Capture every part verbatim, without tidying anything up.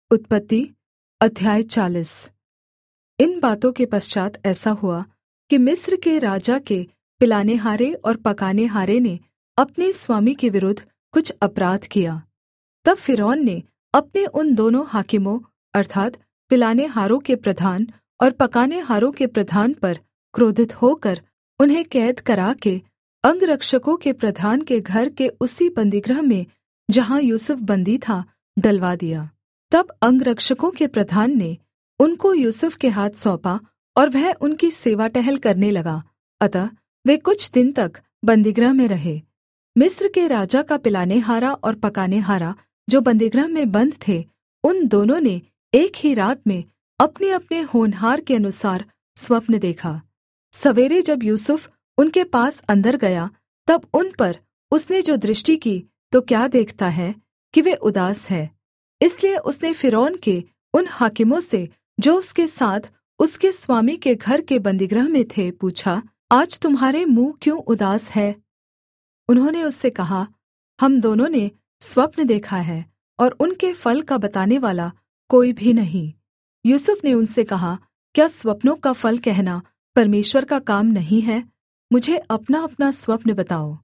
उत्पत्ति अध्याय चालीस। इन बातों के पश्चात् ऐसा हुआ कि मिस्र के राजा के पिलानेहारे और पकानेहारे ने अपने स्वामी के विरुद्ध कुछ अपराध किया। तब फ़िरौन ने अपने उन दोनों हाकिमों अर्थात् पिलानेहारों के प्रधान और पकानेहारों के प्रधान पर क्रोधित होकर उन्हें कैद करा के अंगरक्षकों के प्रधान के घर के उसी बन्दीगृह में जहाँ यूसुफ बन्दी था डलवा दिया। तब अंगरक्षकों के प्रधान ने उनको यूसुफ के हाथ सौंपा और वह उनकी सेवा टहल करने लगा। अतः वे कुछ दिन तक बन्दीगृह में रहे। मिस्र के राजा का पिलानेहारा और पकानेहारा जो बन्दीगृह में बन्द थे, उन दोनों ने एक ही रात में अपने-अपने होनहार के अनुसार स्वप्न देखा। सवेरे जब यूसुफ उनके पास अंदर गया, तब उन पर उसने जो दृष्टि की तो क्या देखता है कि वे उदास है। इसलिए उसने फ़िरौन के उन हाकिमों से जो उसके साथ उसके स्वामी के घर के बन्दीगृह में थे पूछा, आज तुम्हारे मुँह क्यों उदास है? उन्होंने उससे कहा, हम दोनों ने स्वप्न देखा है और उनके फल का बताने वाला कोई भी नहीं। यूसुफ ने उनसे कहा, क्या स्वप्नों का फल कहना परमेश्वर का काम नहीं है? मुझे अपना-अपना स्वप्न बताओ।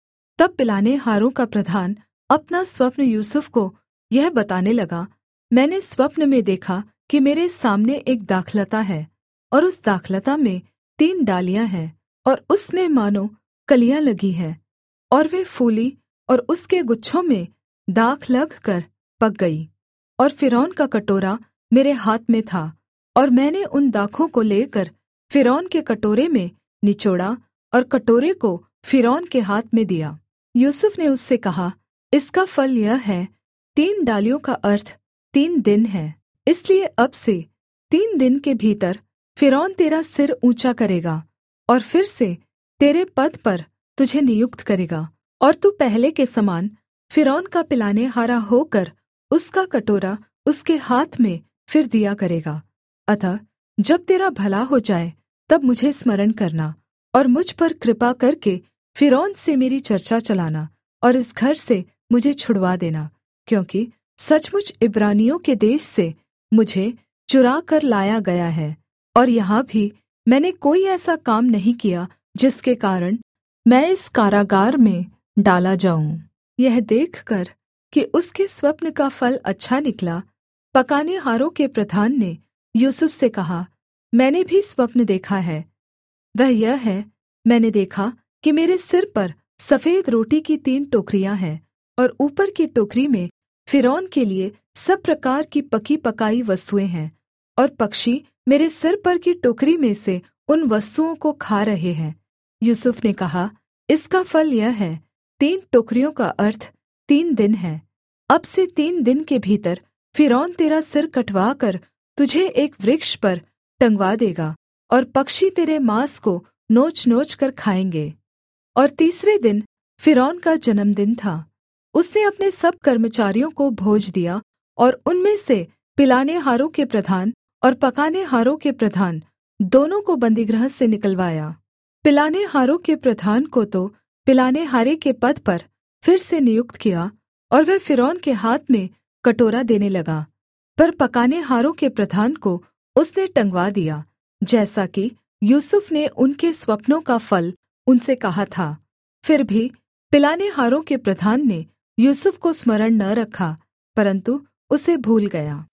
तब पिलानेहारों का प्रधान अपना स्वप्न यूसुफ को यह बताने लगा, मैंने स्वप्न में देखा कि मेरे सामने एक दाखलता है और उस दाखलता में तीन डालियाँ हैं और उसमें मानो कलियाँ लगी हैं और वे फूली और उसके गुच्छों में दाख लगकर पक गई। और फ़िरौन का कटोरा मेरे हाथ में था और मैंने उन दाखों को लेकर फ़िरौन के कटोरे में निचोड़ा और कटोरे को फ़िरौन के हाथ में दिया। यूसुफ ने उससे कहा, इसका फल यह है, तीन डालियों का अर्थ तीन दिन है। इसलिए अब से तीन दिन के भीतर फ़िरौन तेरा सिर ऊँचा करेगा और फिर से तेरे पद पर तुझे नियुक्त करेगा और तू पहले के समान फ़िरौन का पिलानेहारा होकर उसका कटोरा उसके हाथ में फिर दिया करेगा। अतः जब तेरा भला हो जाए तब मुझे स्मरण करना और मुझ पर कृपा करके फ़िरौन से मेरी चर्चा चलाना और इस घर से मुझे छुड़वा देना, क्योंकि सचमुच इब्रानियों के देश से मुझे चुरा कर लाया गया है और यहाँ भी मैंने कोई ऐसा काम नहीं किया जिसके कारण मैं इस कारागार में डाला जाऊँ। यह देखकर कि उसके स्वप्न का फल अच्छा निकला, पकानेहारों के प्रधान ने यूसुफ से कहा, मैंने भी स्वप्न देखा है। वह यह है, मैंने देखा कि मेरे सिर पर सफ़ेद रोटी की तीन टोकरियाँ हैं और ऊपर की टोकरी में फ़िरौन के लिए सब प्रकार की पकी पकाई वस्तुएँ हैं और पक्षी मेरे सिर पर की टोकरी में से उन वस्तुओं को खा रहे हैं। यूसुफ ने कहा, इसका फल यह है, तीन टोकरियों का अर्थ तीन दिन है। अब से तीन दिन के भीतर फ़िरौन तेरा सिर कटवा कर तुझे एक वृक्ष पर टंगवा देगा और पक्षी तेरे माँस को नोच नोच कर खाएँगे। और तीसरे दिन फ़िरौन का जन्मदिन था। उसने अपने सब कर्मचारियों को भोज दिया और उनमें से पिलानेहारों के प्रधान और पकानेहारों के प्रधान दोनों को बन्दीगृह से निकलवाया। पिलानेहारों के प्रधान को तो पिलानेहारे के पद पर फिर से नियुक्त किया और वह फ़िरौन के हाथ में कटोरा देने लगा, पर पकानेहारों के प्रधान को उसने टंगवा दिया, जैसा कि यूसुफ ने उनके स्वप्नों का फल उनसे कहा था। फिर भी पिलानेहारों के प्रधान ने यूसुफ को स्मरण न रखा, परन्तु उसे भूल गया।